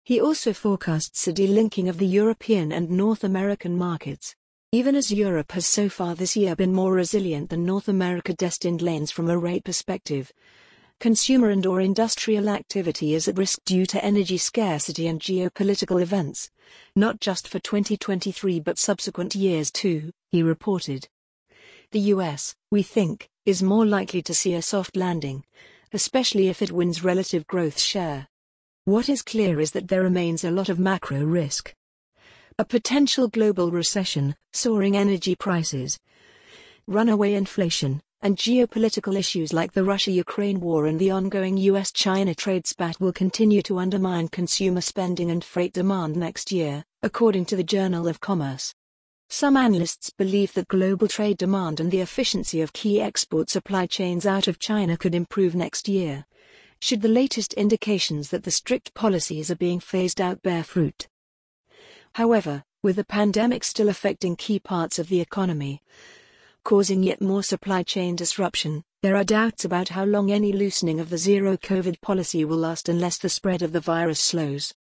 He also forecasts a delinking of the European and North American markets. Even as Europe has so far this year been more resilient than North America destined lanes from a rate perspective, consumer and/or industrial activity is at risk due to energy scarcity and geopolitical events, not just for 2023 but subsequent years too, he reported. The US, we think, is more likely to see a soft landing, especially if it wins relative growth share. What is clear is that there remains a lot of macro risk. A potential global recession, soaring energy prices, runaway inflation, and geopolitical issues like the Russia-Ukraine war and the ongoing US-China trade spat will continue to undermine consumer spending and freight demand next year, according to the Journal of Commerce. Some analysts believe that global trade demand and the efficiency of key export supply chains out of China could improve next year, should the latest indications that the strict policies are being phased out bear fruit. However, with the pandemic still affecting key parts of the economy, causing yet more supply chain disruption, there are doubts about how long any loosening of the zero-COVID policy will last unless the spread of the virus slows.